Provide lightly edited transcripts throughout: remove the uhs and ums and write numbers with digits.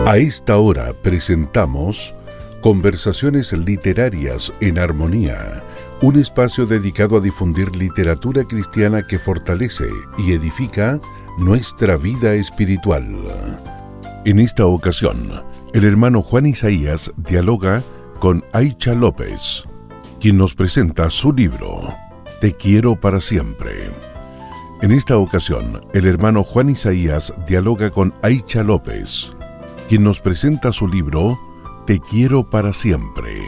A esta hora presentamos Conversaciones Literarias en Armonía, un espacio dedicado a difundir literatura cristiana que fortalece y edifica nuestra vida espiritual. En esta ocasión, el hermano Juan Isaías dialoga con Aicha López, quien nos presenta su libro, Te quiero para siempre. En esta ocasión, el hermano Juan Isaías dialoga con Aicha López, quien nos presenta su libro, Te quiero para siempre.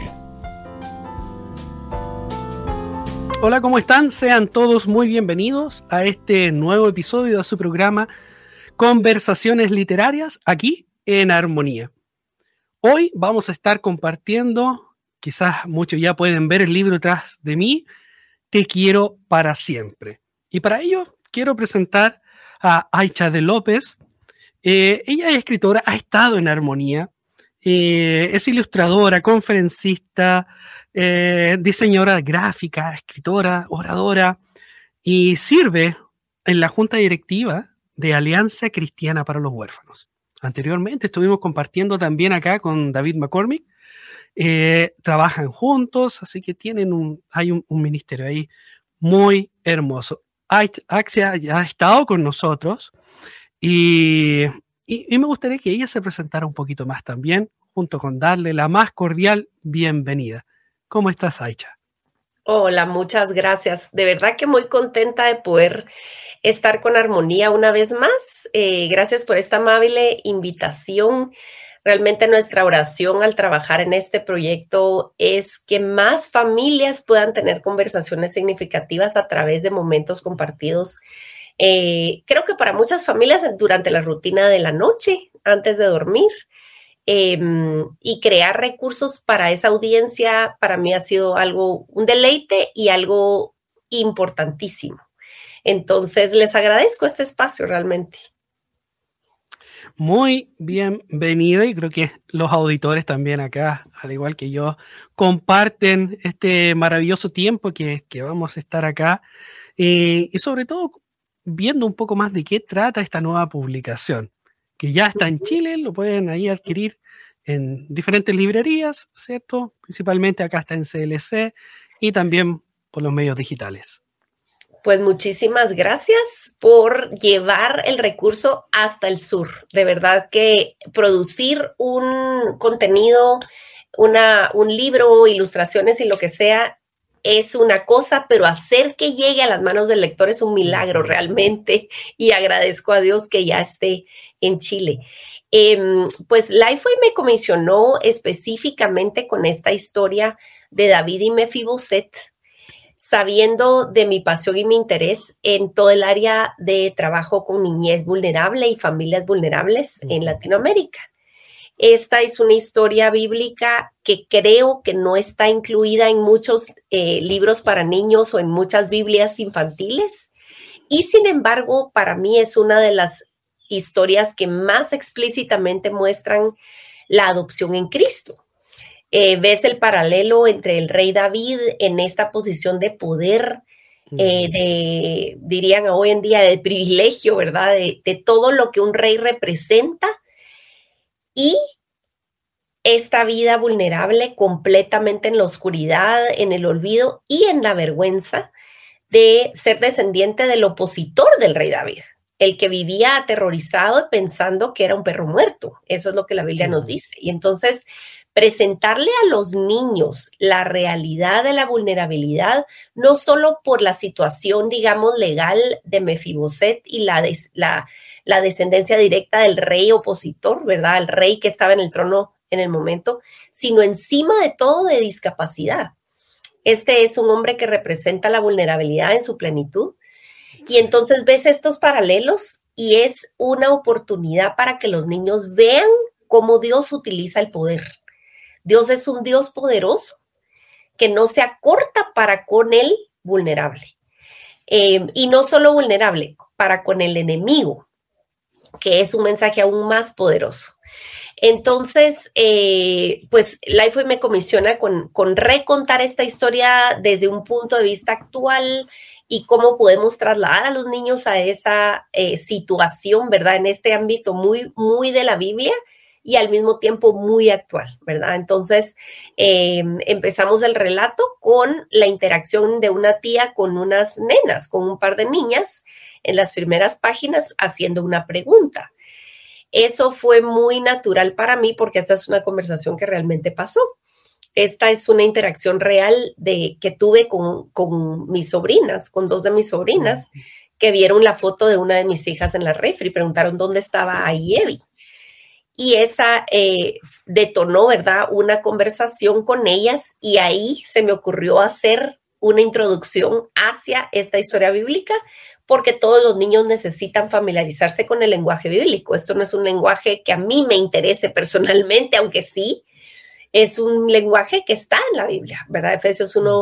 Hola, ¿cómo están? Sean todos muy bienvenidos a este nuevo episodio de su programa Conversaciones Literarias, aquí en Armonía. Hoy vamos a estar compartiendo, quizás muchos ya pueden ver el libro detrás de mí, Te quiero para siempre. Y para ello quiero presentar a Aicha de López. Ella es escritora, ha estado en Armonía, es ilustradora, conferencista, diseñadora gráfica, escritora, oradora y sirve en la junta directiva de Alianza Cristiana para los Huérfanos. Anteriormente estuvimos compartiendo también acá con David McCormick, trabajan juntos, así que hay un ministerio ahí muy hermoso. Aicha ya ha estado con nosotros. Y me gustaría que ella se presentara un poquito más también, junto con darle la más cordial bienvenida. ¿Cómo estás, Aicha? Hola, muchas gracias. De verdad que muy contenta de poder estar con Armonía una vez más. Gracias por esta amable invitación. Realmente nuestra oración al trabajar en este proyecto es que más familias puedan tener conversaciones significativas a través de momentos compartidos. Creo que para muchas familias durante la rutina de la noche, antes de dormir, y crear recursos para esa audiencia, para mí ha sido un deleite y algo importantísimo. Entonces, les agradezco este espacio realmente. Muy bienvenida, y creo que los auditores también acá, al igual que yo, comparten este maravilloso tiempo que vamos a estar acá, y sobre todo viendo un poco más de qué trata esta nueva publicación, que ya está en Chile, lo pueden ahí adquirir en diferentes librerías, ¿cierto? Principalmente acá está en CLC y también por los medios digitales. Pues muchísimas gracias por llevar el recurso hasta el sur. De verdad que producir un contenido, un libro, ilustraciones y lo que sea, es una cosa, pero hacer que llegue a las manos del lector es un milagro realmente, y agradezco a Dios que ya esté en Chile. Pues Lifeway me comisionó específicamente con esta historia de David y Mefiboset, sabiendo de mi pasión y mi interés en todo el área de trabajo con niñez vulnerable y familias vulnerables en Latinoamérica. Esta es una historia bíblica que creo que no está incluida en muchos libros para niños o en muchas Biblias infantiles. Y sin embargo, para mí es una de las historias que más explícitamente muestran la adopción en Cristo. Ves el paralelo entre el rey David en esta posición de poder, dirían hoy en día, de privilegio, ¿verdad? De todo lo que un rey representa, y esta vida vulnerable completamente en la oscuridad, en el olvido y en la vergüenza de ser descendiente del opositor del rey David, el que vivía aterrorizado pensando que era un perro muerto. Eso es lo que la Biblia nos dice. Y entonces, presentarle a los niños la realidad de la vulnerabilidad, no solo por la situación, digamos, legal de Mefiboset y la descendencia directa del rey opositor, ¿verdad? El rey que estaba en el trono en el momento, sino encima de todo de discapacidad. Este es un hombre que representa la vulnerabilidad en su plenitud. Y entonces ves estos paralelos y es una oportunidad para que los niños vean cómo Dios utiliza el poder. Dios es un Dios poderoso que no se acorta para con el vulnerable. Y no solo vulnerable, para con el enemigo, que es un mensaje aún más poderoso. Entonces, pues Lifeway me comisiona con recontar esta historia desde un punto de vista actual y cómo podemos trasladar a los niños a esa situación, ¿verdad? En este ámbito muy, muy de la Biblia y al mismo tiempo muy actual, ¿verdad? Entonces, empezamos el relato con la interacción de una tía con unas nenas, con un par de niñas en las primeras páginas haciendo una pregunta. Eso fue muy natural para mí porque esta es una conversación que realmente pasó. Esta es una interacción real que tuve con mis sobrinas, con dos de mis sobrinas, que vieron la foto de una de mis hijas en la refri y preguntaron dónde estaba Ayevi. Y esa detonó, ¿verdad?, una conversación con ellas y ahí se me ocurrió hacer una introducción hacia esta historia bíblica porque todos los niños necesitan familiarizarse con el lenguaje bíblico. Esto no es un lenguaje que a mí me interese personalmente, aunque sí, es un lenguaje que está en la Biblia, ¿verdad? Efesios 1,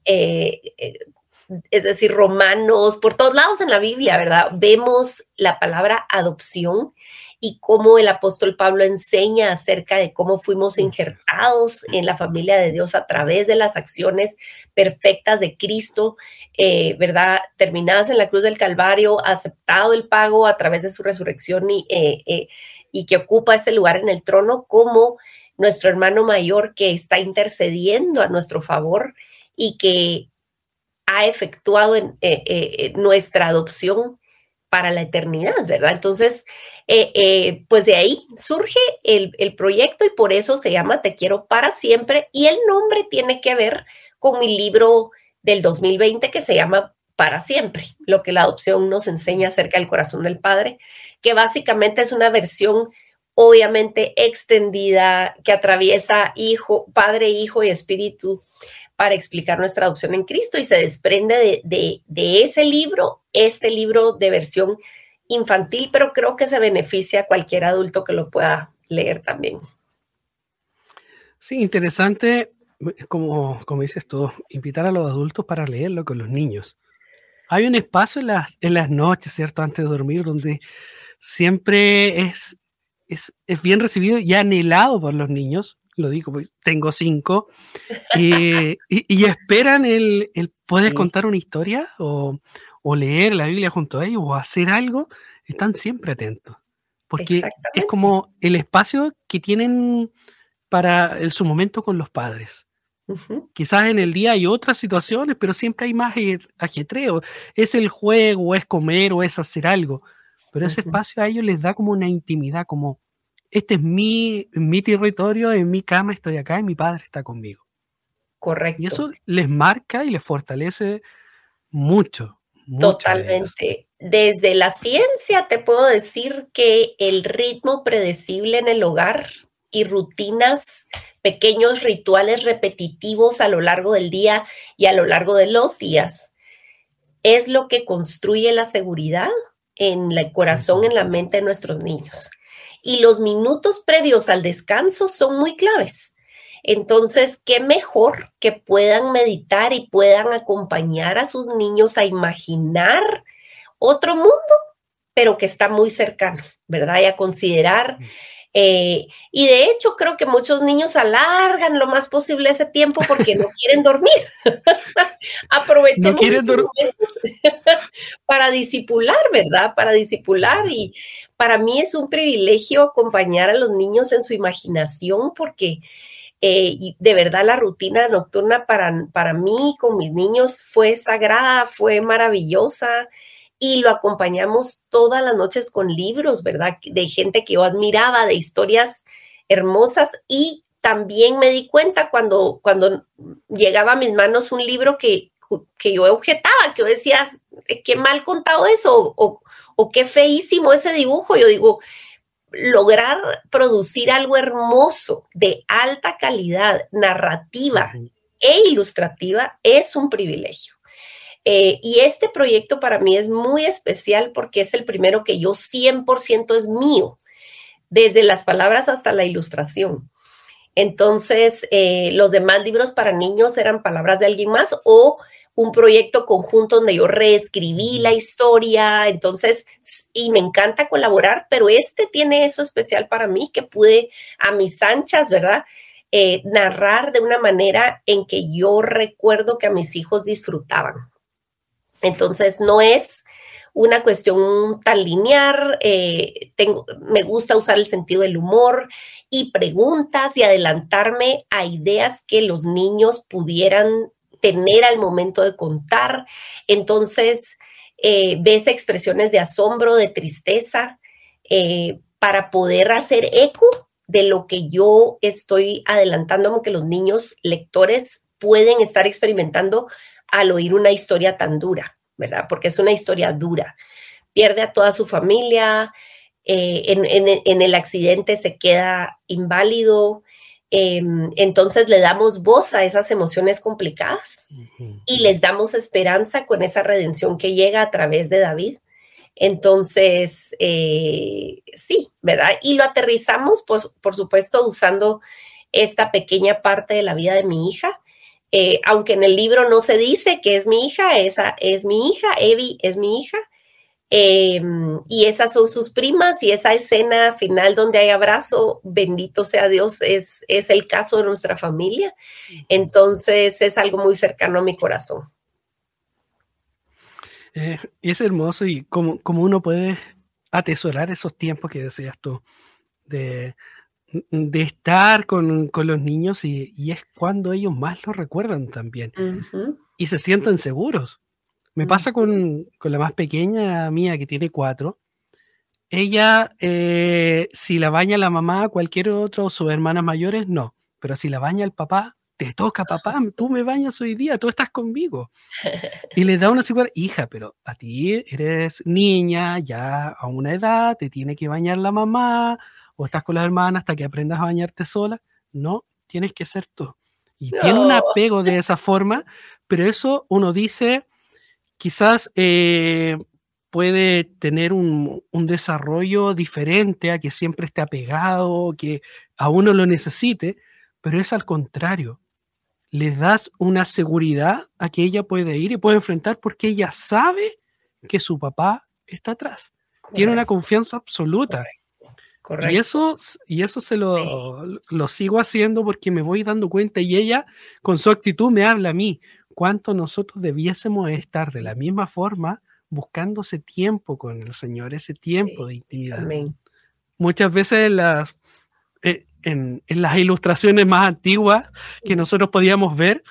es decir, Romanos, por todos lados en la Biblia, ¿verdad? Vemos la palabra adopción y cómo el apóstol Pablo enseña acerca de cómo fuimos injertados en la familia de Dios a través de las acciones perfectas de Cristo, ¿verdad? Terminadas en la cruz del Calvario, aceptado el pago a través de su resurrección y que ocupa ese lugar en el trono como nuestro hermano mayor que está intercediendo a nuestro favor y que ha efectuado nuestra adopción para la eternidad, ¿verdad? Entonces, pues de ahí surge el proyecto y por eso se llama Te Quiero para Siempre y el nombre tiene que ver con mi libro del 2020 que se llama Para Siempre, lo que la adopción nos enseña acerca del corazón del Padre, que básicamente es una versión obviamente extendida que atraviesa Padre, Hijo y Espíritu para explicar nuestra adopción en Cristo y se desprende de ese libro, este libro de versión infantil, pero creo que se beneficia a cualquier adulto que lo pueda leer también. Sí, interesante, como dices tú, invitar a los adultos para leerlo con los niños. Hay un espacio en las noches, ¿cierto?, antes de dormir, donde siempre es bien recibido y anhelado por los niños. Lo digo, pues tengo 5 y esperan el poder contar una historia o leer la Biblia junto a ellos o hacer algo, están siempre atentos, porque es como el espacio que tienen para su momento con los padres. Quizás en el día hay otras situaciones, pero siempre hay más ajetreo. Es el juego, es comer o es hacer algo, pero ese espacio a ellos les da como una intimidad, como este es mi territorio, en mi cama estoy acá y mi padre está conmigo. Correcto. Y eso les marca y les fortalece mucho. Totalmente. Desde la ciencia te puedo decir que el ritmo predecible en el hogar y rutinas, pequeños rituales repetitivos a lo largo del día y a lo largo de los días es lo que construye la seguridad en el corazón, en la mente de nuestros niños. Y los minutos previos al descanso son muy claves. Entonces, qué mejor que puedan meditar y puedan acompañar a sus niños a imaginar otro mundo, pero que está muy cercano, ¿verdad? Y a considerar. Y de hecho, creo que muchos niños alargan lo más posible ese tiempo porque no quieren dormir. Aprovechemos para discipular, ¿verdad? Para discipular y para mí es un privilegio acompañar a los niños en su imaginación porque y de verdad la rutina nocturna para mí con mis niños fue sagrada, fue maravillosa y lo acompañamos todas las noches con libros, ¿verdad? De gente que yo admiraba, de historias hermosas y también me di cuenta cuando llegaba a mis manos un libro que yo objetaba, que yo decía, qué mal contado eso o qué feísimo ese dibujo. Yo digo, lograr producir algo hermoso, de alta calidad, narrativa e ilustrativa es un privilegio. Y este proyecto para mí es muy especial porque es el primero que yo 100% es mío, desde las palabras hasta la ilustración. Entonces, los demás libros para niños eran palabras de alguien más o un proyecto conjunto donde yo reescribí la historia, entonces, y me encanta colaborar, pero este tiene eso especial para mí, que pude a mis anchas, ¿verdad?, narrar de una manera en que yo recuerdo que a mis hijos disfrutaban. Entonces, no es una cuestión tan lineal, me gusta usar el sentido del humor y preguntas y adelantarme a ideas que los niños pudieran tener al momento de contar. Entonces, ves expresiones de asombro, de tristeza, para poder hacer eco de lo que yo estoy adelantándome, que los niños lectores pueden estar experimentando al oír una historia tan dura, ¿verdad? Porque es una historia dura. Pierde a toda su familia, en el accidente se queda inválido, entonces le damos voz a esas emociones complicadas y les damos esperanza con esa redención que llega a través de David. Entonces, sí, ¿verdad? Y lo aterrizamos, por supuesto, usando esta pequeña parte de la vida de mi hija. Aunque en el libro no se dice que es mi hija, esa es mi hija, Evie es mi hija, y esas son sus primas, y esa escena final donde hay abrazo, bendito sea Dios, es el caso de nuestra familia. Entonces es algo muy cercano a mi corazón. Es hermoso, y como uno puede atesorar esos tiempos que decías tú, de estar con los niños, y es cuando ellos más lo recuerdan también. Uh-huh. Y se sienten seguros. Me pasa con la más pequeña mía, que tiene 4. Ella, si la baña la mamá, cualquier otro, sus hermanas mayores, no. Pero si la baña el papá, te toca, papá, tú me bañas hoy día, tú estás conmigo. Y le da una seguridad, hija, pero a ti eres niña, ya a una edad, te tiene que bañar la mamá, o estás con las hermanas hasta que aprendas a bañarte sola. No, tienes que ser tú. Y tiene un apego de esa forma, pero eso uno dice, quizás puede tener un desarrollo diferente a que siempre esté apegado, que a uno lo necesite, pero es al contrario. Le das una seguridad a que ella puede ir y puede enfrentar, porque ella sabe que su papá está atrás. Correcto. Tiene una confianza absoluta. Correcto. Y eso se lo sigo haciendo porque me voy dando cuenta, y ella con su actitud me habla a mí. Cuánto nosotros debiésemos estar de la misma forma buscando ese tiempo con el Señor, ese tiempo de intimidad. Amén. Muchas veces en las ilustraciones más antiguas que nosotros podíamos ver,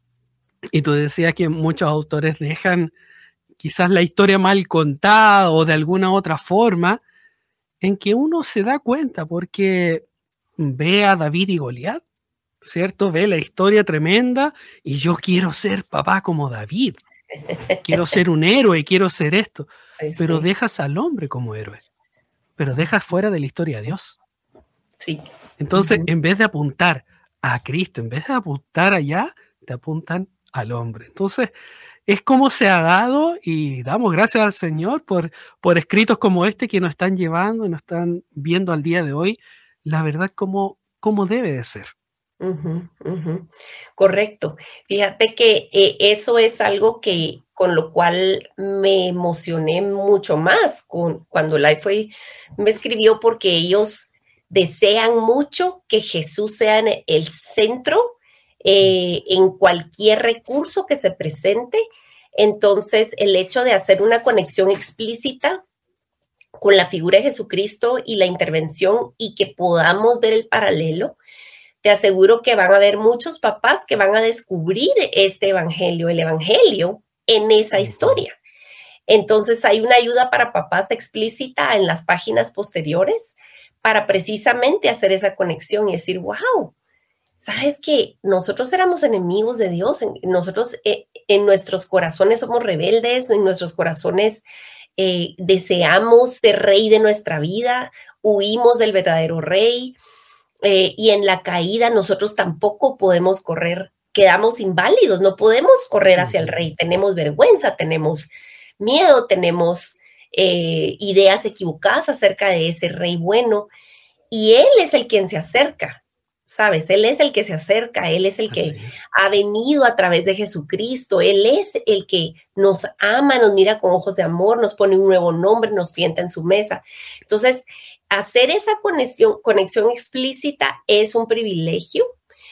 y tú decías que muchos autores dejan quizás la historia mal contada o de alguna otra forma, en que uno se da cuenta porque ve a David y Goliat, ¿cierto? Ve la historia tremenda y yo quiero ser papá como David, quiero ser un héroe, quiero ser esto, sí, pero sí. Dejas al hombre como héroe, pero dejas fuera de la historia a Dios. Sí. Entonces, en vez de apuntar a Cristo, en vez de apuntar allá, te apuntan al hombre. Entonces, es como se ha dado, y damos gracias al Señor por escritos como este que nos están llevando y nos están viendo al día de hoy, la verdad como debe de ser. Uh-huh, uh-huh. Correcto. Fíjate que eso es algo con lo cual me emocioné mucho más cuando Lifeway me escribió, porque ellos desean mucho que Jesús sea el centro en cualquier recurso que se presente. Entonces, el hecho de hacer una conexión explícita con la figura de Jesucristo y la intervención, y que podamos ver el paralelo, te aseguro que van a haber muchos papás que van a descubrir este evangelio, el evangelio, en esa historia. Entonces, hay una ayuda para papás explícita en las páginas posteriores para precisamente hacer esa conexión y decir, wow, ¿sabes qué? Nosotros éramos enemigos de Dios, nosotros en nuestros corazones somos rebeldes, en nuestros corazones deseamos ser rey de nuestra vida, huimos del verdadero rey, y en la caída nosotros tampoco podemos correr, quedamos inválidos, no podemos correr hacia el rey, tenemos vergüenza, tenemos miedo, tenemos ideas equivocadas acerca de ese rey bueno, y él es el quien se acerca, ¿sabes? Él es el que se acerca, él es el que ha venido a través de Jesucristo, él es el que nos ama, nos mira con ojos de amor, nos pone un nuevo nombre, nos sienta en su mesa. Entonces, hacer esa conexión explícita es un privilegio,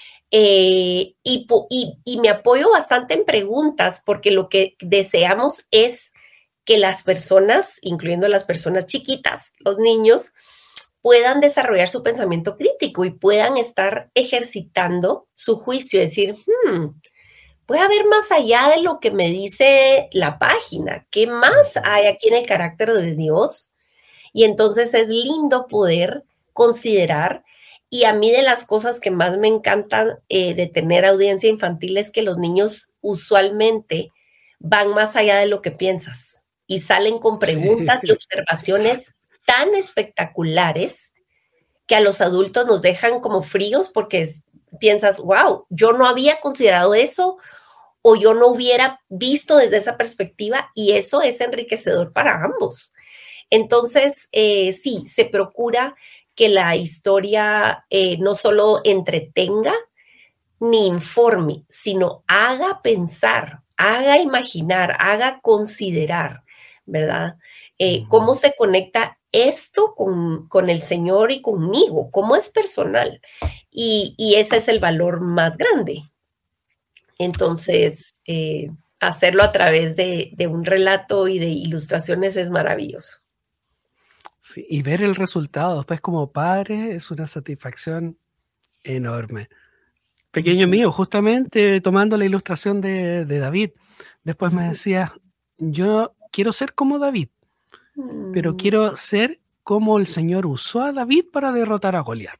y me apoyo bastante en preguntas, porque lo que deseamos es que las personas, incluyendo las personas chiquitas, los niños, puedan desarrollar su pensamiento crítico y puedan estar ejercitando su juicio, decir, puede haber más allá de lo que me dice la página, ¿qué más hay aquí en el carácter de Dios? Y entonces es lindo poder considerar, y a mí de las cosas que más me encantan de tener audiencia infantil es que los niños usualmente van más allá de lo que piensas y salen con preguntas y observaciones tan espectaculares que a los adultos nos dejan como fríos porque piensas, wow, yo no había considerado eso o yo no hubiera visto desde esa perspectiva, y eso es enriquecedor para ambos. Entonces, sí, se procura que la historia no solo entretenga ni informe, sino haga pensar, haga imaginar, haga considerar, ¿verdad? ¿Cómo se conecta esto con el Señor y conmigo? ¿Cómo es personal? Y ese es el valor más grande. Entonces, hacerlo a través de un relato y de ilustraciones es maravilloso. Sí, y ver el resultado después como padre es una satisfacción enorme. Pequeño mío, justamente tomando la ilustración de David, después me decía, yo quiero ser como David, pero quiero ser como el Señor usó a David para derrotar a Goliat.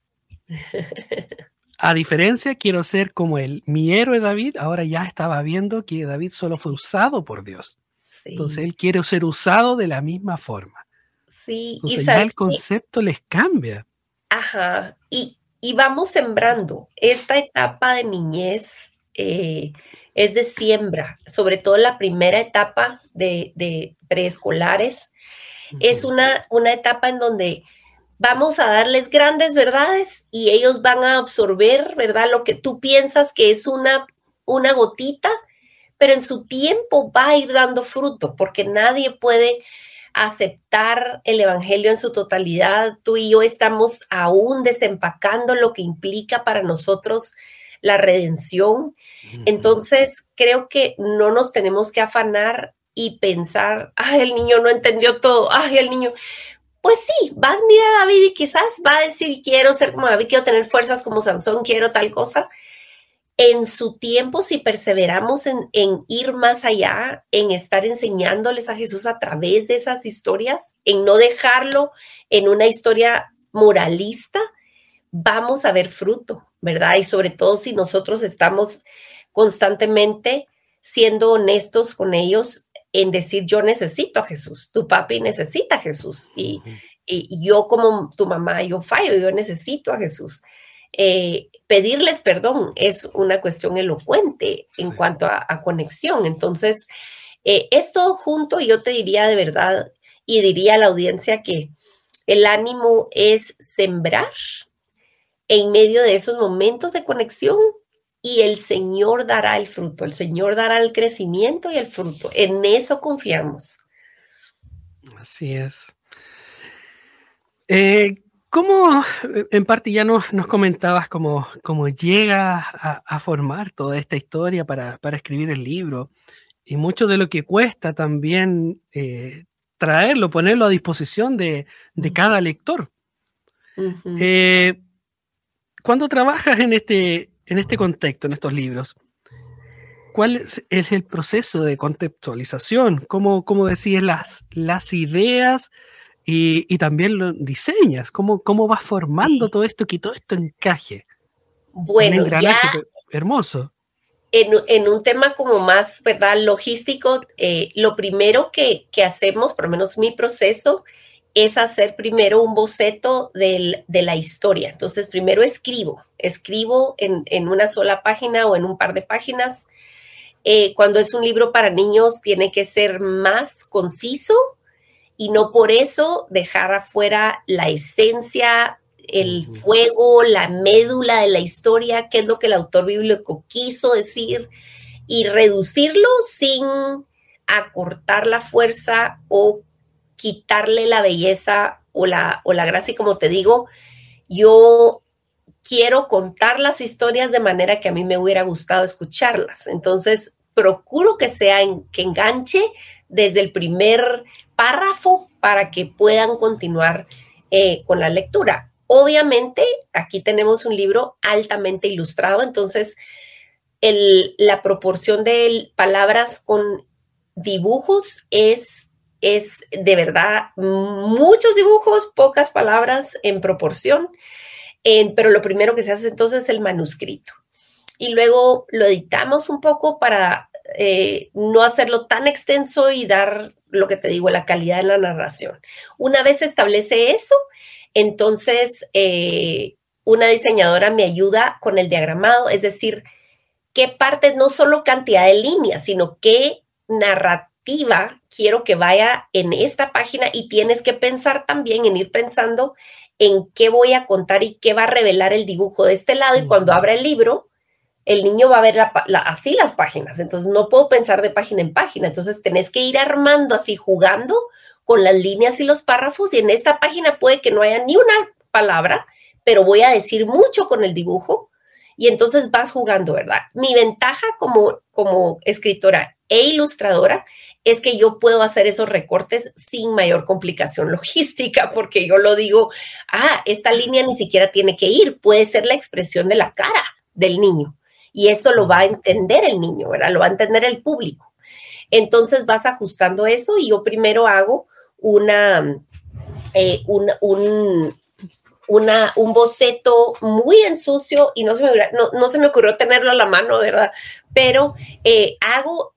A diferencia, quiero ser como mi héroe David. Ahora ya estaba viendo que David solo fue usado por Dios. Sí. Entonces él quiere ser usado de la misma forma. Sí, entonces ya el concepto les cambia. Ajá, y vamos sembrando. Esta etapa de niñez es de siembra, sobre todo la primera etapa de preescolares. Es una etapa en donde vamos a darles grandes verdades y ellos van a absorber, ¿verdad? Lo que tú piensas que es una gotita, pero en su tiempo va a ir dando fruto, porque nadie puede aceptar el evangelio en su totalidad. Tú y yo estamos aún desempacando lo que implica para nosotros la redención. Entonces, creo que no nos tenemos que afanar y pensar, ay, el niño no entendió todo, ay, el niño... Pues sí, va a admirar a David y quizás va a decir, quiero ser como David, quiero tener fuerzas como Sansón, quiero tal cosa. En su tiempo, si perseveramos en ir más allá, en estar enseñándoles a Jesús a través de esas historias, en no dejarlo en una historia moralista, vamos a ver fruto, ¿verdad? Y sobre todo si nosotros estamos constantemente siendo honestos con ellos en decir, yo necesito a Jesús, tu papi necesita a Jesús, y yo como tu mamá, yo fallo, yo necesito a Jesús. Pedirles perdón es una cuestión elocuente en cuanto a conexión. Entonces, esto junto, yo te diría de verdad, y diría a la audiencia que el ánimo es sembrar en medio de esos momentos de conexión, y el Señor dará el fruto, el Señor dará el crecimiento y el fruto. En eso confiamos. Así es. ¿Cómo, en parte ya nos comentabas cómo llega a formar toda esta historia para escribir el libro, y mucho de lo que cuesta también traerlo, ponerlo a disposición de cada lector? Cuando trabajas en este contexto, en estos libros, ¿cuál es el proceso de contextualización? ¿Cómo decides las ideas y también lo diseñas? ¿Cómo vas formando todo esto, que todo esto encaje? Bueno, ya hermoso. En un tema como más, ¿verdad?, logístico, lo primero que hacemos, por lo menos mi proceso, es hacer primero un boceto de la historia. Entonces, primero escribo en una sola página o en un par de páginas. Cuando es un libro para niños, tiene que ser más conciso y no por eso dejar afuera la esencia, el fuego, la médula de la historia, qué es lo que el autor bíblico quiso decir, y reducirlo sin acortar la fuerza o quitarle la belleza o la gracia. Y como te digo, yo quiero contar las historias de manera que a mí me hubiera gustado escucharlas. Entonces, procuro que enganche desde el primer párrafo para que puedan continuar con la lectura. Obviamente, aquí tenemos un libro altamente ilustrado, entonces la proporción de palabras con dibujos es de verdad muchos dibujos, pocas palabras en proporción, pero lo primero que se hace entonces es el manuscrito. Y luego lo editamos un poco para no hacerlo tan extenso y dar, lo que te digo, la calidad de la narración. Una vez se establece eso, entonces una diseñadora me ayuda con el diagramado, es decir, qué partes, no solo cantidad de líneas, sino qué narrativa quiero que vaya en esta página, y tienes que pensar también en ir pensando en qué voy a contar y qué va a revelar el dibujo de este lado, y cuando abra el libro, el niño va a ver así las páginas, entonces no puedo pensar de página en página, entonces tenés que ir armando así, jugando con las líneas y los párrafos, y en esta página puede que no haya ni una palabra, pero voy a decir mucho con el dibujo, y entonces vas jugando, ¿verdad? Mi ventaja como escritora e ilustradora es que yo puedo hacer esos recortes sin mayor complicación logística, porque yo lo digo, esta línea ni siquiera tiene que ir, puede ser la expresión de la cara del niño. Y esto lo va a entender el niño, ¿verdad? Lo va a entender el público. Entonces vas ajustando eso, y yo primero hago un boceto muy en sucio, y no se me ocurrió tenerlo a la mano, ¿verdad? Pero hago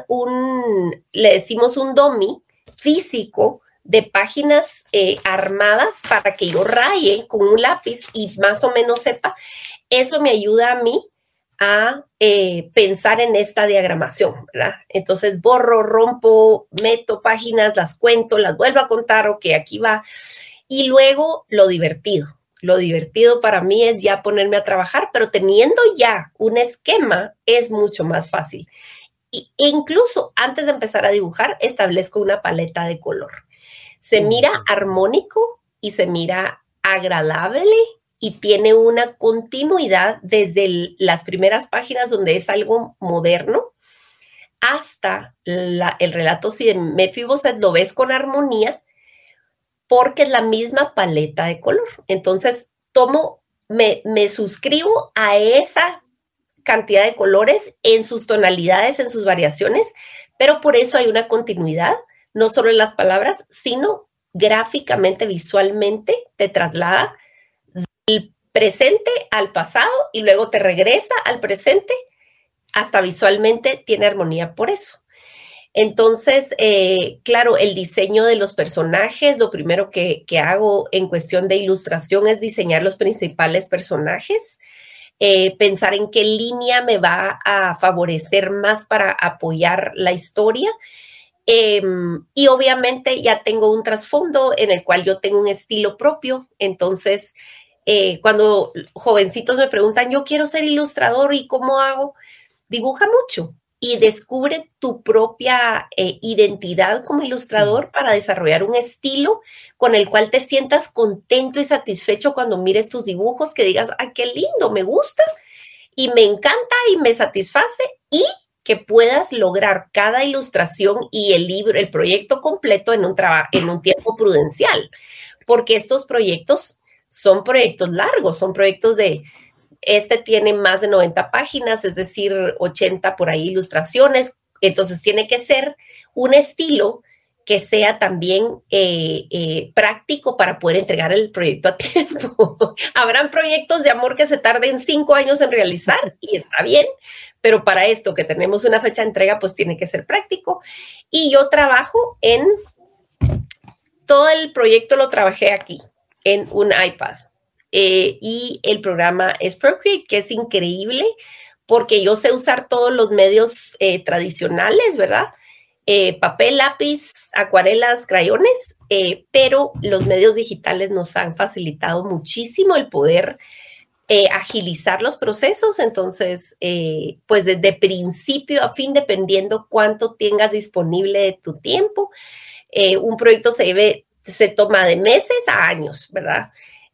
le decimos un dummy físico de páginas armadas para que yo raye con un lápiz y más o menos sepa. Eso me ayuda a mí a pensar en esta diagramación, ¿verdad? Entonces borro, rompo, meto páginas, las cuento, las vuelvo a contar, ok, aquí va. Y luego lo divertido para mí es ya ponerme a trabajar, pero teniendo ya un esquema es mucho más fácil. E incluso antes de empezar a dibujar, establezco una paleta de color. Se mira armónico y se mira agradable, y tiene una continuidad desde las primeras páginas, donde es algo moderno, hasta el relato. Si de Mefiboset lo ves con armonía, porque es la misma paleta de color. Entonces me suscribo a esa cantidad de colores en sus tonalidades, en sus variaciones, pero por eso hay una continuidad, no solo en las palabras, sino gráficamente, visualmente, te traslada del presente al pasado y luego te regresa al presente, hasta visualmente tiene armonía por eso. Entonces, claro, el diseño de los personajes, lo primero que hago en cuestión de ilustración es diseñar los principales personajes, pensar en qué línea me va a favorecer más para apoyar la historia. Y obviamente ya tengo un trasfondo en el cual yo tengo un estilo propio. Entonces, cuando jovencitos me preguntan, yo quiero ser ilustrador, ¿y cómo hago? Dibuja mucho y descubre tu propia identidad como ilustrador para desarrollar un estilo con el cual te sientas contento y satisfecho cuando mires tus dibujos, que digas, ¡ay, qué lindo! Me gusta y me encanta y me satisface, y que puedas lograr cada ilustración y el libro, el proyecto completo en un tiempo prudencial, porque estos proyectos son proyectos largos, son proyectos este tiene más de 90 páginas, es decir, 80 por ahí ilustraciones, entonces tiene que ser un estilo que sea también práctico para poder entregar el proyecto a tiempo. Habrán proyectos de amor que se tarden 5 años en realizar y está bien, pero para esto que tenemos una fecha de entrega, pues tiene que ser práctico. Y yo trabajo todo el proyecto lo trabajé aquí, en un iPad. Y el programa es Procreate, que es increíble porque yo sé usar todos los medios tradicionales, ¿verdad? Papel, lápiz, acuarelas, crayones, pero los medios digitales nos han facilitado muchísimo el poder agilizar los procesos. Entonces, pues desde principio a fin, dependiendo cuánto tengas disponible de tu tiempo, un proyecto se toma de meses a años, ¿verdad?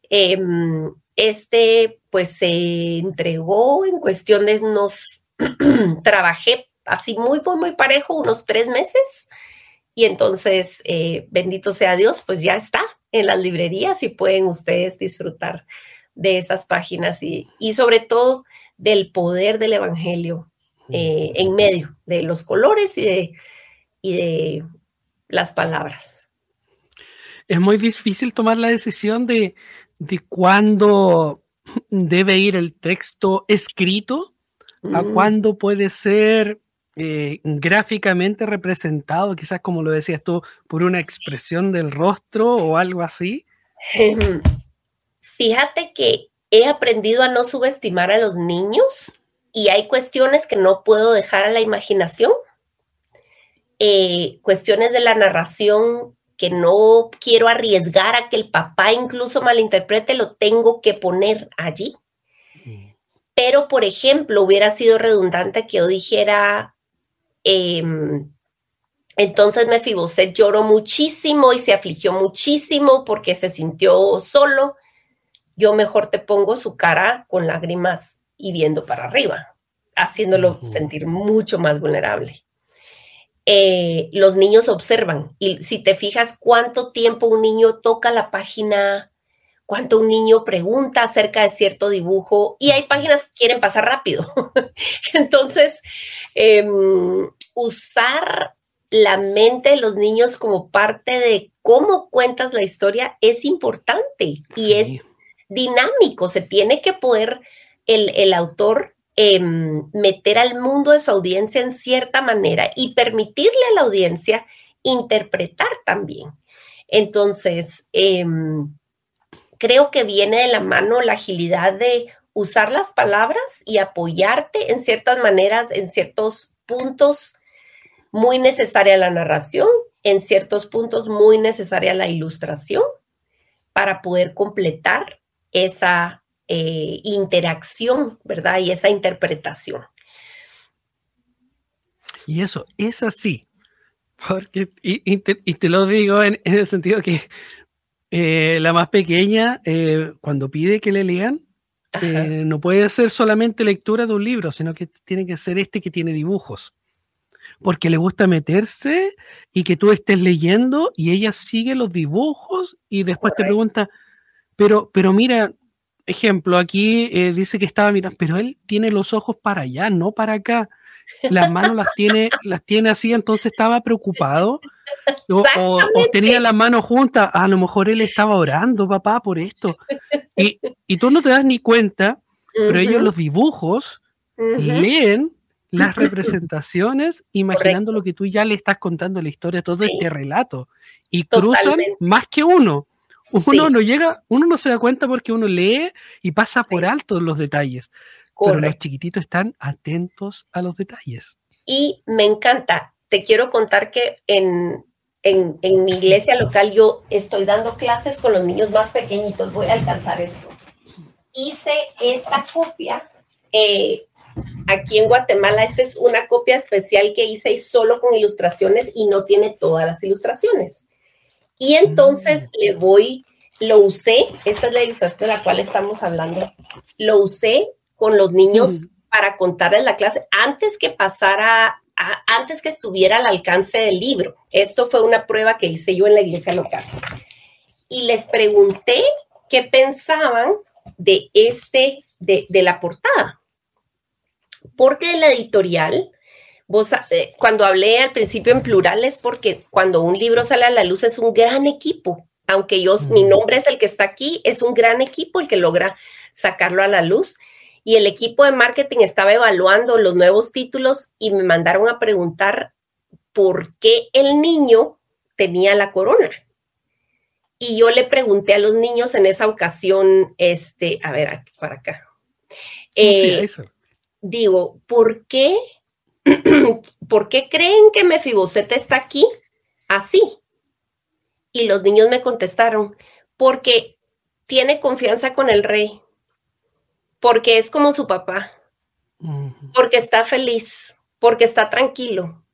Pues se entregó en cuestión de trabajé así muy parejo, unos 3 meses, Y entonces, bendito sea Dios, pues ya está en las librerías y pueden ustedes disfrutar de esas páginas y sobre todo del poder del Evangelio en medio de los colores y de las palabras. Es muy difícil tomar la decisión de cuándo debe ir el texto escrito a cuándo puede ser gráficamente representado, quizás como lo decías tú, por una expresión del rostro o algo así. Fíjate que he aprendido a no subestimar a los niños y hay cuestiones que no puedo dejar a la imaginación, cuestiones de la narración que no quiero arriesgar a que el papá incluso malinterprete, lo tengo que poner allí. Pero, por ejemplo, hubiera sido redundante que yo dijera, entonces Mefiboset lloró muchísimo y se afligió muchísimo porque se sintió solo. Yo mejor te pongo su cara con lágrimas y viendo para arriba, haciéndolo sentir mucho más vulnerable. Los niños observan y si te fijas cuánto tiempo un niño toca la página, cuánto un niño pregunta acerca de cierto dibujo, y hay páginas que quieren pasar rápido. Entonces, usar la mente de los niños como parte de cómo cuentas la historia es importante y es dinámico. Se tiene que poder el autor meter al mundo de su audiencia en cierta manera y permitirle a la audiencia interpretar también. Entonces, creo que viene de la mano la agilidad de usar las palabras y apoyarte en ciertas maneras, en ciertos puntos muy necesaria la narración, en ciertos puntos muy necesaria la ilustración para poder completar esa interacción, ¿verdad? Y esa interpretación. Y eso es así, porque, y te lo digo en el sentido que la más pequeña, cuando pide que le lean, no puede ser solamente lectura de un libro, sino que tiene que ser que tiene dibujos, porque le gusta meterse y que tú estés leyendo y ella sigue los dibujos y después te pregunta, pero mira, ejemplo, aquí dice que estaba mirando, pero él tiene los ojos para allá, no para acá. Las manos las tiene así, entonces estaba preocupado o tenía las manos juntas. A lo mejor él estaba orando, papá, por esto. Y tú no te das ni cuenta, pero ellos los dibujos leen las representaciones, imaginando lo que tú ya le estás contando la historia, todo este relato. Y cruzan más que uno. Uno no llega, uno no se da cuenta porque uno lee y pasa por alto los detalles. Pero los chiquititos están atentos a los detalles. Y me encanta. Te quiero contar que en mi iglesia local yo estoy dando clases con los niños más pequeñitos. Voy a alcanzar esto. Hice esta copia aquí en Guatemala. Esta es una copia especial que hice solo con ilustraciones y no tiene todas las ilustraciones. Y entonces lo usé, esta es la ilustración de la cual estamos hablando, lo usé con los niños para contarles la clase antes que antes que estuviera al alcance del libro. Esto fue una prueba que hice yo en la iglesia local. Y les pregunté qué pensaban de la portada. Porque en la editorial, cuando hablé al principio en plural es porque cuando un libro sale a la luz es un gran equipo. Aunque mi nombre es el que está aquí, es un gran equipo el que logra sacarlo a la luz. Y el equipo de marketing estaba evaluando los nuevos títulos y me mandaron a preguntar por qué el niño tenía la corona. Y yo le pregunté a los niños en esa ocasión, a ver, para acá. Digo, ¿por qué creen que Mefiboset está aquí así? Y los niños me contestaron, porque tiene confianza con el rey, porque es como su papá, porque está feliz, porque está tranquilo.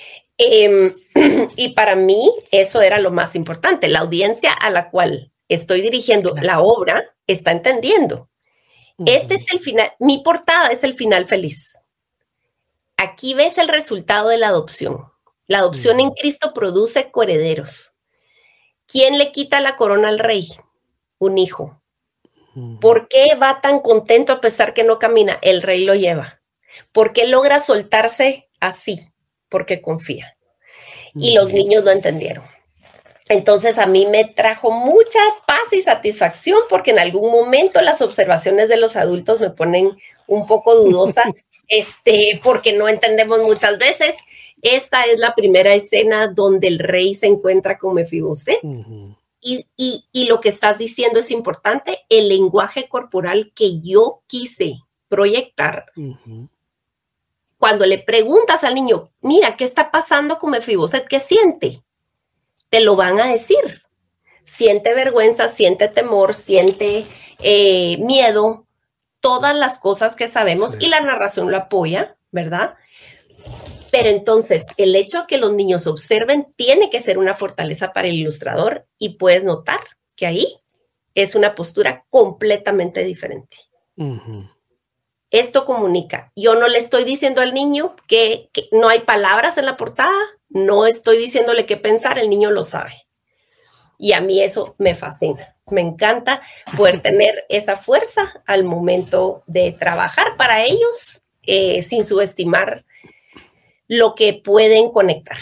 Y para mí eso era lo más importante. La audiencia a la cual estoy dirigiendo la obra está entendiendo. Este es el final, mi portada es el final feliz. Aquí ves el resultado de la adopción. La adopción en Cristo produce coherederos. ¿Quién le quita la corona al rey? Un hijo. ¿Por qué va tan contento a pesar que no camina? El rey lo lleva. ¿Por qué logra soltarse así? Porque confía. Y los niños lo entendieron. Entonces a mí me trajo mucha paz y satisfacción porque en algún momento las observaciones de los adultos me ponen un poco dudosa, porque no entendemos muchas veces. Esta es la primera escena donde el rey se encuentra con Mefiboset. Y lo que estás diciendo es importante, el lenguaje corporal que yo quise proyectar. Cuando le preguntas al niño, mira, ¿qué está pasando con Mefiboset? ¿Qué siente? Te lo van a decir. Siente vergüenza, siente temor, siente miedo, todas las cosas que sabemos y la narración lo apoya, ¿verdad? Pero entonces, el hecho de que los niños observen tiene que ser una fortaleza para el ilustrador y puedes notar que ahí es una postura completamente diferente. Esto comunica. Yo no le estoy diciendo al niño que no hay palabras en la portada, no estoy diciéndole qué pensar, el niño lo sabe. Y a mí eso me fascina. Me encanta poder tener esa fuerza al momento de trabajar para ellos sin subestimar lo que pueden conectar.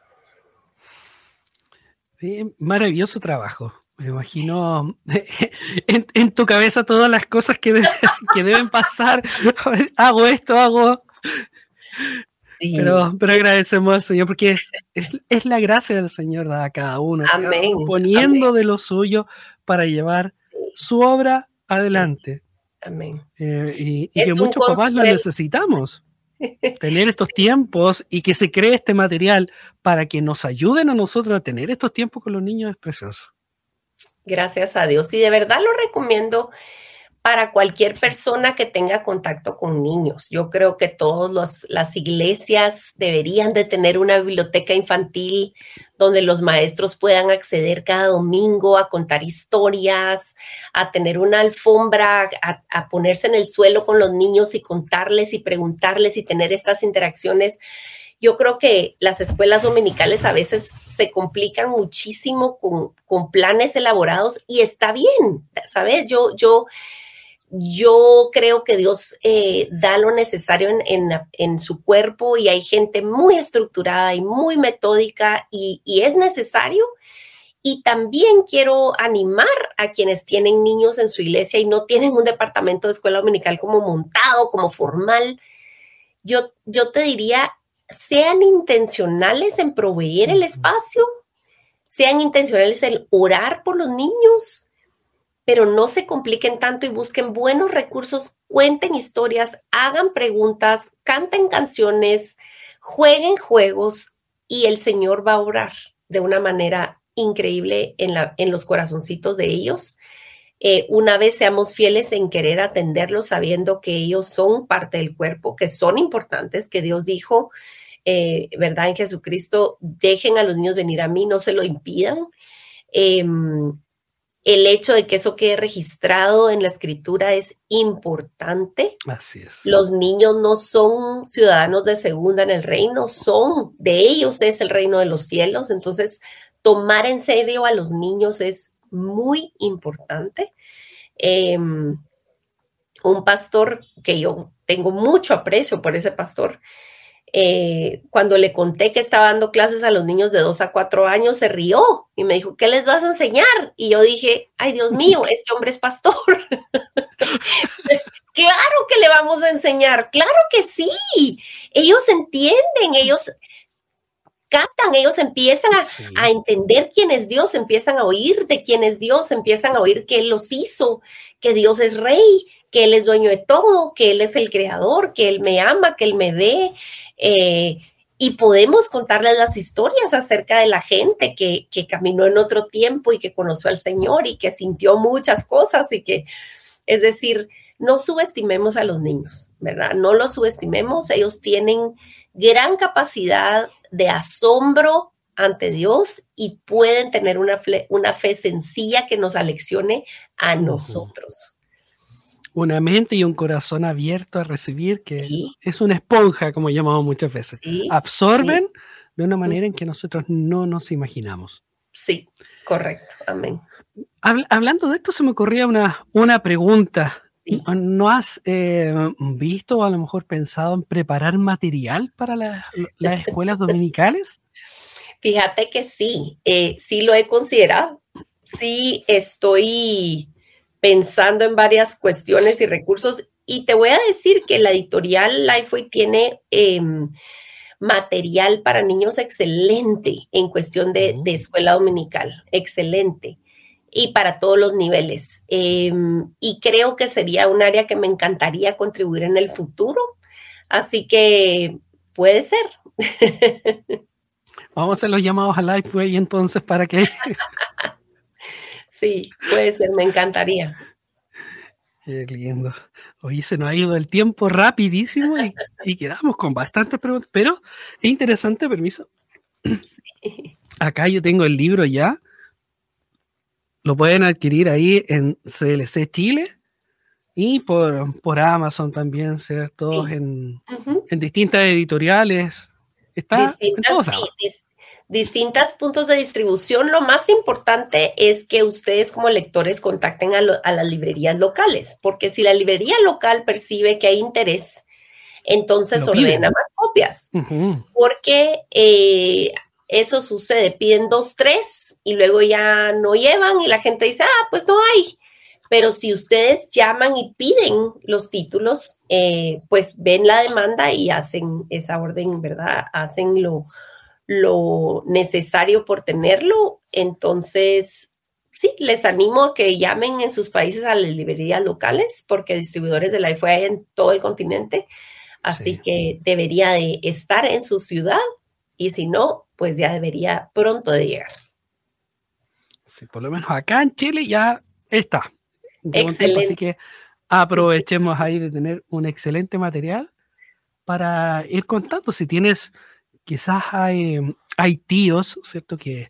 Sí, maravilloso trabajo. Me imagino en tu cabeza todas las cosas que deben pasar. Hago esto, hago... Sí. Pero agradecemos al Señor porque es la gracia del Señor dada a cada uno. Amén. Poniendo Amén. de lo suyo para llevar su obra adelante. Amén. Y que muchos papás lo necesitamos. Tener estos tiempos y que se cree este material para que nos ayuden a nosotros a tener estos tiempos con los niños es precioso. Gracias a Dios. Y de verdad lo recomiendo para cualquier persona que tenga contacto con niños. Yo creo que todas las iglesias deberían de tener una biblioteca infantil donde los maestros puedan acceder cada domingo a contar historias, a tener una alfombra, a ponerse en el suelo con los niños y contarles y preguntarles y tener estas interacciones. Yo creo que las escuelas dominicales a veces se complican muchísimo con planes elaborados y está bien, ¿sabes? Yo creo que Dios da lo necesario en su cuerpo y hay gente muy estructurada y muy metódica y es necesario. Y también quiero animar a quienes tienen niños en su iglesia y no tienen un departamento de escuela dominical como montado, como formal. Yo te diría, sean intencionales en proveer el espacio, sean intencionales en orar por los niños, pero no se compliquen tanto y busquen buenos recursos, cuenten historias, hagan preguntas, canten canciones, jueguen juegos y el Señor va a orar de una manera increíble en los corazoncitos de ellos. Una vez seamos fieles en querer atenderlos sabiendo que ellos son parte del cuerpo, que son importantes, que Dios dijo, ¿verdad? En Jesucristo, dejen a los niños venir a mí, no se lo impidan. El hecho de que eso quede registrado en la escritura es importante. Así es. Los niños no son ciudadanos de segunda en el reino, son de ellos, es el reino de los cielos. Entonces, tomar en serio a los niños es muy importante. Un pastor que yo tengo mucho aprecio por ese pastor, cuando le conté que estaba dando clases a los niños de 2 a 4 años, se rió y me dijo, ¿qué les vas a enseñar? Y yo dije, ay, Dios mío, este hombre es pastor. Claro que le vamos a enseñar, claro que sí. Ellos entienden, ellos captan, ellos empiezan a entender quién es Dios, empiezan a oír de quién es Dios, empiezan a oír que Él los hizo, que Dios es rey, que Él es dueño de todo, que Él es el creador, que Él me ama, que Él me ve. Y podemos contarles las historias acerca de la gente que caminó en otro tiempo y que conoció al Señor y que sintió muchas cosas y que, es decir, no subestimemos a los niños, ¿verdad? No los subestimemos, ellos tienen gran capacidad de asombro ante Dios y pueden tener una fe sencilla que nos aleccione a nosotros. Una mente y un corazón abierto a recibir, que es una esponja, como llamamos muchas veces. Absorben de una manera en que nosotros no nos imaginamos. Sí, correcto. Amén. Hablando de esto, se me ocurría una pregunta. Sí. ¿No has visto o a lo mejor pensado en preparar material para las escuelas dominicales? Fíjate que sí, sí lo he considerado. Sí, estoy pensando en varias cuestiones y recursos y te voy a decir que la editorial Lifeway tiene material para niños excelente en cuestión de escuela dominical, excelente, y para todos los niveles. Y creo que sería un área que me encantaría contribuir en el futuro, así que puede ser. Vamos a hacer los llamados a Lifeway entonces para que... Sí, puede ser, me encantaría. Qué lindo. Oye, se nos ha ido el tiempo rapidísimo y quedamos con bastantes preguntas, pero es interesante, permiso. Sí. Acá yo tengo el libro ya. Lo pueden adquirir ahí en CLC Chile y por Amazon también, ¿cierto? Sí. En distintas editoriales. Está en todos lados. Distintos puntos de distribución. Lo más importante es que ustedes como lectores contacten a las librerías locales, porque si la librería local percibe que hay interés, entonces ordena más copias, porque eso sucede, piden 2, 3 y luego ya no llevan y la gente dice, pues no hay. Pero si ustedes llaman y piden los títulos, pues ven la demanda y hacen esa orden, ¿verdad? Hacen lo necesario por tenerlo. Entonces, sí, les animo a que llamen en sus países a las librerías locales, porque distribuidores de Lifeway hay en todo el continente. Así que debería de estar en su ciudad y si no, pues ya debería pronto de llegar. Sí, por lo menos acá en Chile ya está. Excelente. Así que aprovechemos ahí de tener un excelente material para ir contando. Si tienes, quizás hay tíos, ¿cierto? Que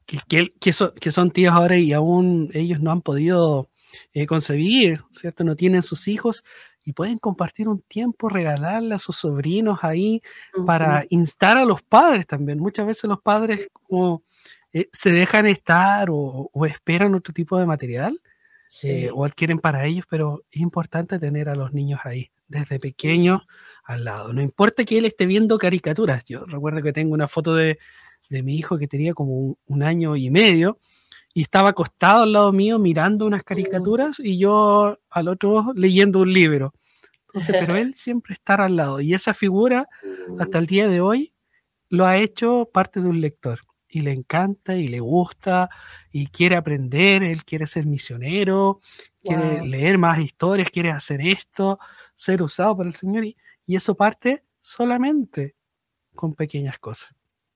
son tíos ahora y aún ellos no han podido concebir, ¿cierto? No tienen sus hijos y pueden compartir un tiempo, regalarle a sus sobrinos ahí para instar a los padres también. Muchas veces los padres como, se dejan estar o esperan otro tipo de material. O adquieren para ellos, pero es importante tener a los niños ahí, desde pequeños al lado. No importa que él esté viendo caricaturas. Yo recuerdo que tengo una foto de mi hijo que tenía como un año y medio y estaba acostado al lado mío mirando unas caricaturas y yo al otro leyendo un libro. Entonces, pero él siempre estar al lado. Y esa figura, hasta el día de hoy, lo ha hecho parte de un lector. Y le encanta y le gusta y quiere aprender, él quiere ser misionero, quiere leer más historias, quiere hacer esto, ser usado por el Señor y eso parte solamente con pequeñas cosas.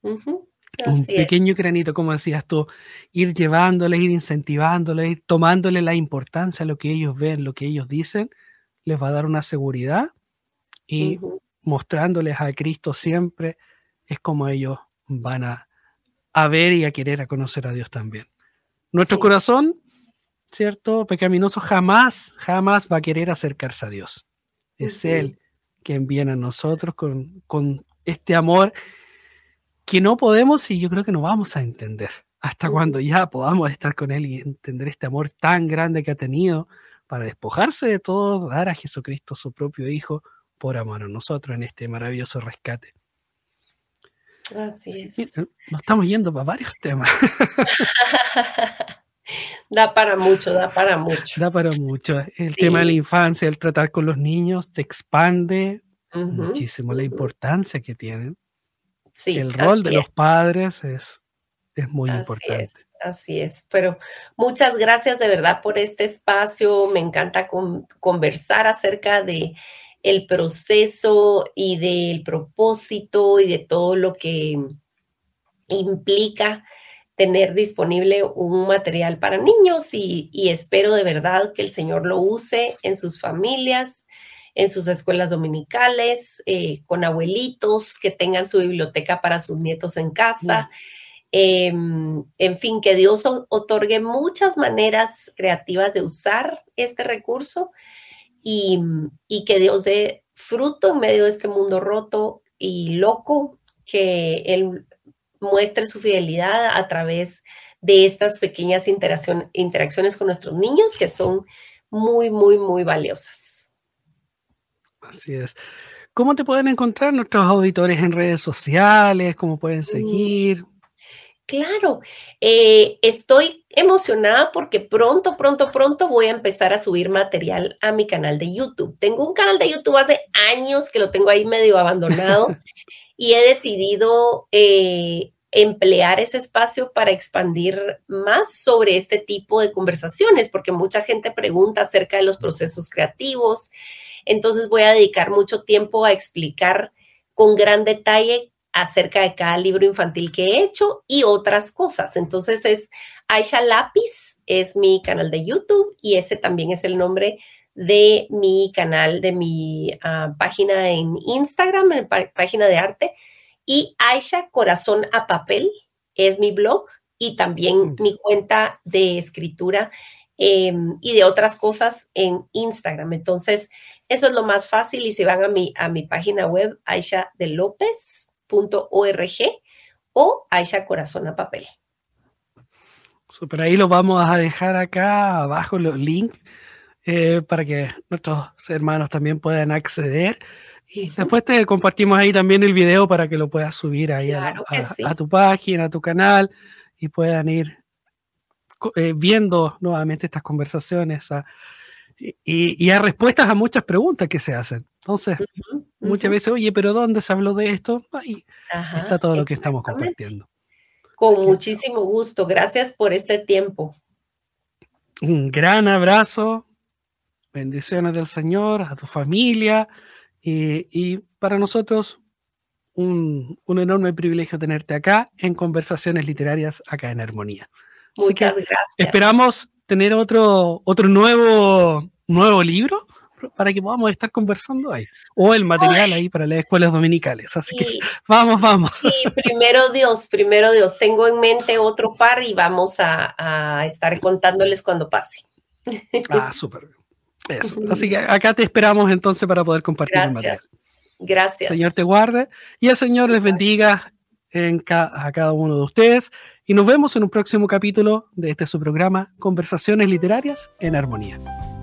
Un pequeño granito, como decías tú, ir llevándole, ir incentivándole, ir tomándole la importancia a lo que ellos ven, lo que ellos dicen, les va a dar una seguridad y mostrándoles a Cristo siempre es como ellos van a ver y a querer a conocer a Dios también. Nuestro corazón, ¿cierto? Pecaminoso jamás va a querer acercarse a Dios. Es Él quien viene a nosotros con este amor que no podemos y yo creo que no vamos a entender hasta cuando ya podamos estar con Él y entender este amor tan grande que ha tenido para despojarse de todo, dar a Jesucristo su propio Hijo por amor a nosotros en este maravilloso rescate. Así es. Nos estamos yendo para varios temas. Da para mucho. Da para mucho. El tema de la infancia, el tratar con los niños, te expande muchísimo la importancia que tienen. Sí, el rol de los padres es muy importante. Así es. Pero muchas gracias de verdad por este espacio. Me encanta conversar acerca de el proceso y del propósito y de todo lo que implica tener disponible un material para niños y espero de verdad que el Señor lo use en sus familias, en sus escuelas dominicales, con abuelitos que tengan su biblioteca para sus nietos en casa. En fin, que Dios otorgue muchas maneras creativas de usar este recurso y que Dios dé fruto en medio de este mundo roto y loco que Él muestre su fidelidad a través de estas pequeñas interacciones con nuestros niños que son muy, muy, muy valiosas. Así es. ¿Cómo te pueden encontrar nuestros auditores en redes sociales? ¿Cómo pueden seguir? Claro, estoy emocionada porque pronto voy a empezar a subir material a mi canal de YouTube. Tengo un canal de YouTube hace años que lo tengo ahí medio abandonado y he decidido emplear ese espacio para expandir más sobre este tipo de conversaciones, porque mucha gente pregunta acerca de los procesos creativos. Entonces voy a dedicar mucho tiempo a explicar con gran detalle acerca de cada libro infantil que he hecho y otras cosas. Entonces es Aisha Lápiz, es mi canal de YouTube y ese también es el nombre de mi canal, de mi página en Instagram, en la página de arte. Y Aisha Corazón a Papel es mi blog y también mi cuenta de escritura y de otras cosas en Instagram. Entonces, eso es lo más fácil y si van a mi página web, aishadelopez.org o Aisha Corazón a Papel. Super, ahí los vamos a dejar acá abajo los links para que nuestros hermanos también puedan acceder. Y después te compartimos ahí también el video para que lo puedas subir ahí a tu página, a tu canal y puedan ir viendo nuevamente estas conversaciones y a respuestas a muchas preguntas que se hacen. Entonces, muchas veces, oye, pero ¿dónde se habló de esto? Ahí está todo lo que estamos compartiendo. Con muchísimo gusto. Gracias por este tiempo. Un gran abrazo. Bendiciones del Señor a tu familia. Y para nosotros un enorme privilegio tenerte acá en Conversaciones Literarias, acá en Armonía. Muchas gracias. Esperamos tener otro nuevo libro para que podamos estar conversando ahí. O el material ahí para las escuelas dominicales. Así que vamos. Sí, primero Dios. Tengo en mente otro par y vamos a estar contándoles cuando pase. Súper. Eso. Así que acá te esperamos entonces para poder compartir el material. Gracias. El Señor te guarde y el Señor les bendiga a cada uno de ustedes. Y nos vemos en un próximo capítulo de su programa Conversaciones Literarias en Armonía.